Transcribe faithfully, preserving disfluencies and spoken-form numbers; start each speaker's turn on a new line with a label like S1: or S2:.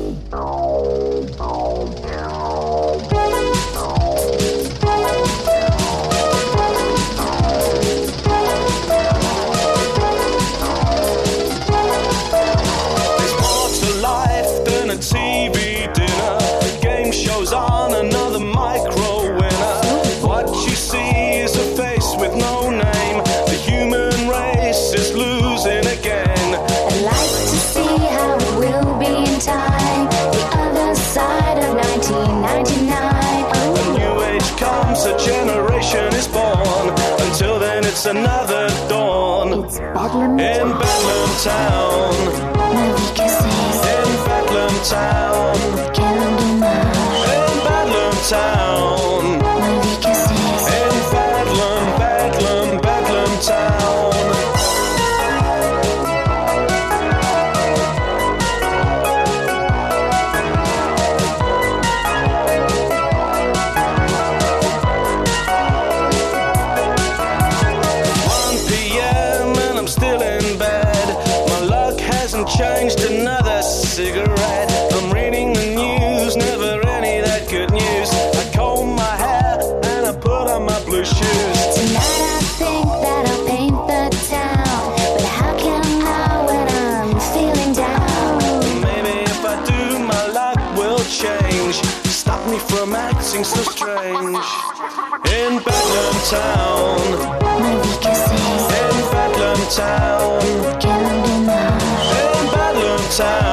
S1: T V dinner, game shows on, another micro winner. What you see is a face with no name. The human race is losing again.
S2: I'd like to see how it will be in time, the other side of nineteen ninety-nine.
S1: A new age comes, a generation is born. Until then it's another dawn.
S2: It's Bedlam
S1: in Bedlam Town. In Bedlam Town. In Bedlam Town. In Bedlam, Bedlam, Bedlam Town. one p m and I'm still in bed. My luck hasn't changed, another cigarette. I'm reading the news, never any that good news. I comb my hair and I put on my blue shoes.
S2: Tonight I think that I'll paint the town, but how can I know when I'm feeling down?
S1: Maybe if I do, my luck will change. Stop me from acting so strange. In Bedlam Town. In Bedlam Town. In Bedlam Town.